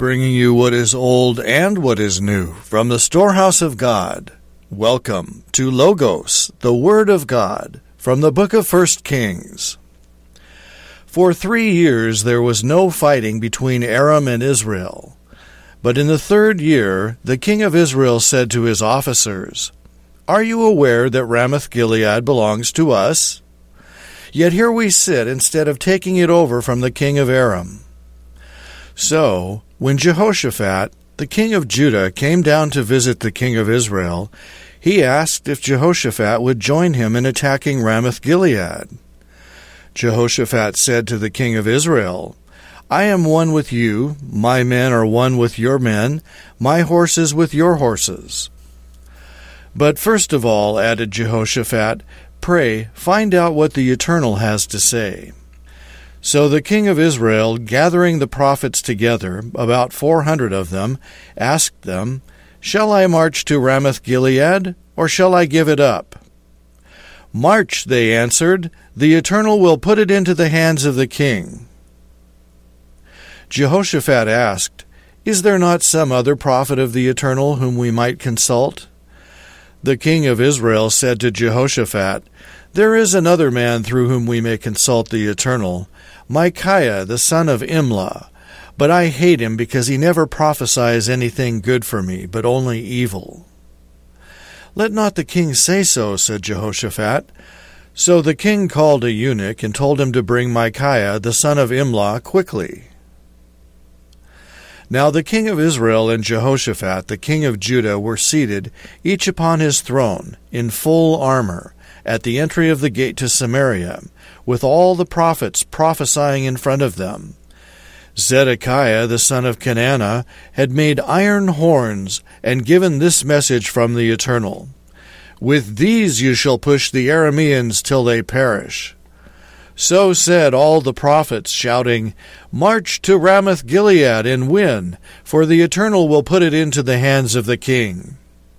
bringing you what is old and what is new from the storehouse of God. Welcome to Logos, the Word of God, from the book of 1 Kings. For 3 years there was no fighting between Aram and Israel. But in the 3rd year the king of Israel said to his officers, "Are you aware that Ramoth-Gilead belongs to us? Yet here we sit instead of taking it over from the king of Aram." So, when Jehoshaphat, the king of Judah, came down to visit the king of Israel, he asked if Jehoshaphat would join him in attacking Ramoth-Gilead. Jehoshaphat said to the king of Israel, "I am one with you, my men are one with your men, my horses with your horses." "But first of all," added Jehoshaphat, "pray, find out what the Eternal has to say." So the king of Israel, gathering the prophets together, about 400 of them, asked them, "Shall I march to Ramoth-Gilead, or shall I give it up?" "March," they answered, "the Eternal will put it into the hands of the king." Jehoshaphat asked, "Is there not some other prophet of the Eternal whom we might consult?" The king of Israel said to Jehoshaphat, "There is another man through whom we may consult the Eternal, Micaiah the son of Imlah, but I hate him because he never prophesies anything good for me, but only evil." "Let not the king say so," said Jehoshaphat. So the king called a eunuch and told him to bring Micaiah the son of Imlah quickly. Now the king of Israel and Jehoshaphat the king of Judah were seated, each upon his throne, in full armor, at the entry of the gate to Samaria, with all the prophets prophesying in front of them. Zedekiah the son of Kenana had made iron horns and given this message from the Eternal, "With these you shall push the Arameans till they perish." So said all the prophets, shouting, "March to Ramoth-Gilead and win, for the Eternal will put it into the hands of the king."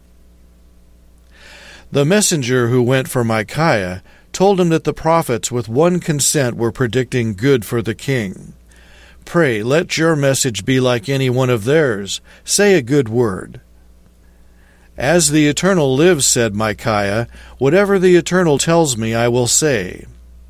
The messenger who went for Micaiah told him that the prophets with one consent were predicting good for the king. "Pray, let your message be like any one of theirs. Say a good word." "As the Eternal lives," said Micaiah, "whatever the Eternal tells me I will say."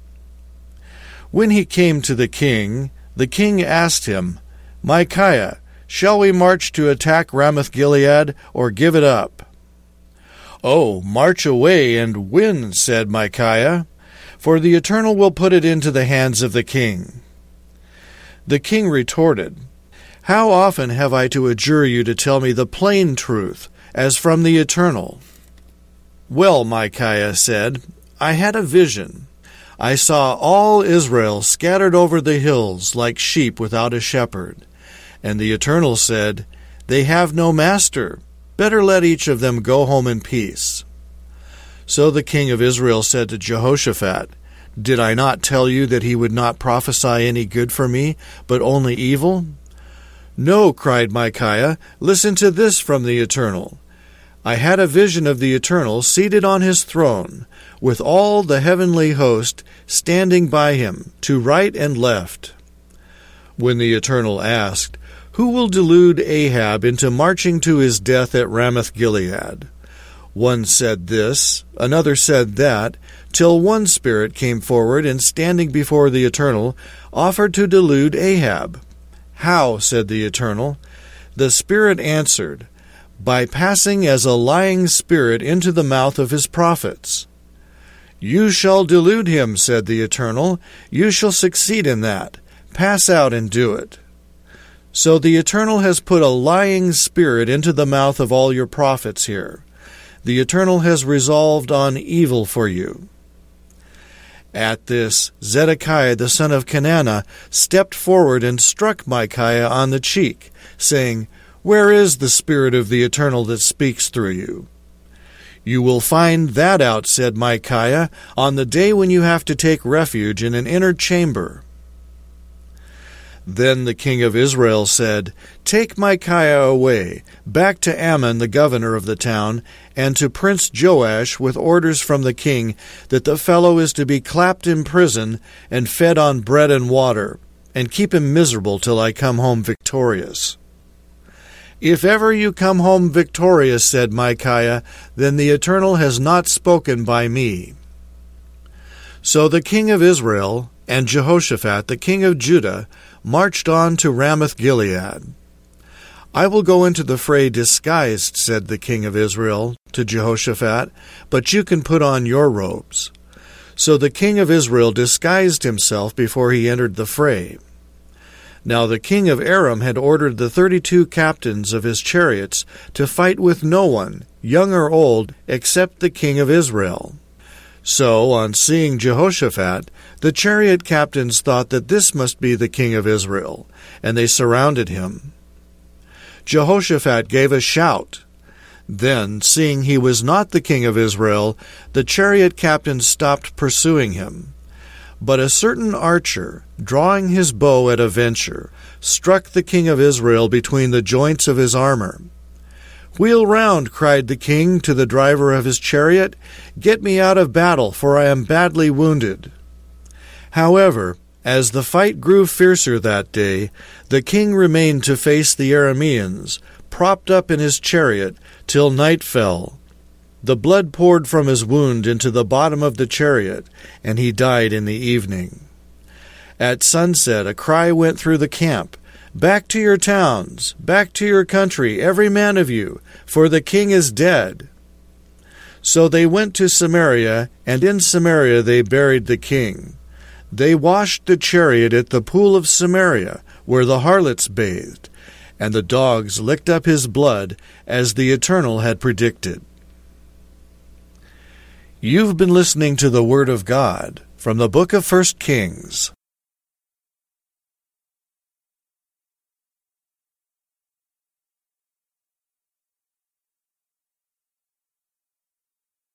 When he came to the king asked him, "Micaiah, shall we march to attack Ramoth-Gilead, or give it up?" "Oh, march away and win," said Micaiah, "for the Eternal will put it into the hands of the king." The king retorted, "How often have I to adjure you to tell me the plain truth, as from the Eternal?" "Well," Micaiah said, "I had a vision. I saw all Israel scattered over the hills like sheep without a shepherd. And the Eternal said, 'They have no master. Better let each of them go home in peace.'" So the king of Israel said to Jehoshaphat, "Did I not tell you that he would not prophesy any good for me, but only evil?" "No," cried Micaiah, "listen to this from the Eternal. I had a vision of the Eternal seated on his throne, with all the heavenly host standing by him, to right and left." When the Eternal asked, "Who will delude Ahab into marching to his death at Ramoth-Gilead?" One said this, another said that, till one spirit came forward and, standing before the Eternal, offered to delude Ahab. "How?" said the Eternal. The spirit answered, "By passing as a lying spirit into the mouth of his prophets." "You shall delude him," said the Eternal. "You shall succeed in that. Pass out and do it." So the Eternal has put a lying spirit into the mouth of all your prophets here. The Eternal has resolved on evil for you. At this, Zedekiah the son of Kenana stepped forward and struck Micaiah on the cheek, saying, "Where is the Spirit of the Eternal that speaks through you?" "You will find that out," said Micaiah, "on the day when you have to take refuge in an inner chamber." Then the king of Israel said, "Take Micaiah away, back to Ammon the governor of the town, and to Prince Joash with orders from the king that the fellow is to be clapped in prison and fed on bread and water, and keep him miserable till I come home victorious." "If ever you come home victorious," said Micaiah, "then the Eternal has not spoken by me." So the king of Israel and Jehoshaphat, the king of Judah, marched on to Ramoth-Gilead. "I will go into the fray disguised," said the king of Israel to Jehoshaphat, "but you can put on your robes." So the king of Israel disguised himself before he entered the fray. Now the king of Aram had ordered the 32 captains of his chariots to fight with no one, young or old, except the king of Israel. So, on seeing Jehoshaphat, the chariot captains thought that this must be the king of Israel, and they surrounded him. Jehoshaphat gave a shout. Then, seeing he was not the king of Israel, the chariot captains stopped pursuing him. But a certain archer, drawing his bow at a venture, struck the king of Israel between the joints of his armor. "Wheel round," cried the king to the driver of his chariot. "Get me out of battle, for I am badly wounded." However, as the fight grew fiercer that day, the king remained to face the Arameans, propped up in his chariot, till night fell. The blood poured from his wound into the bottom of the chariot, and he died in the evening. At sunset a cry went through the camp, "Back to your towns, back to your country, every man of you, for the king is dead." So they went to Samaria, and in Samaria they buried the king. They washed the chariot at the pool of Samaria, where the harlots bathed, and the dogs licked up his blood, as the Eternal had predicted. You've been listening to the Word of God from the book of 1 Kings.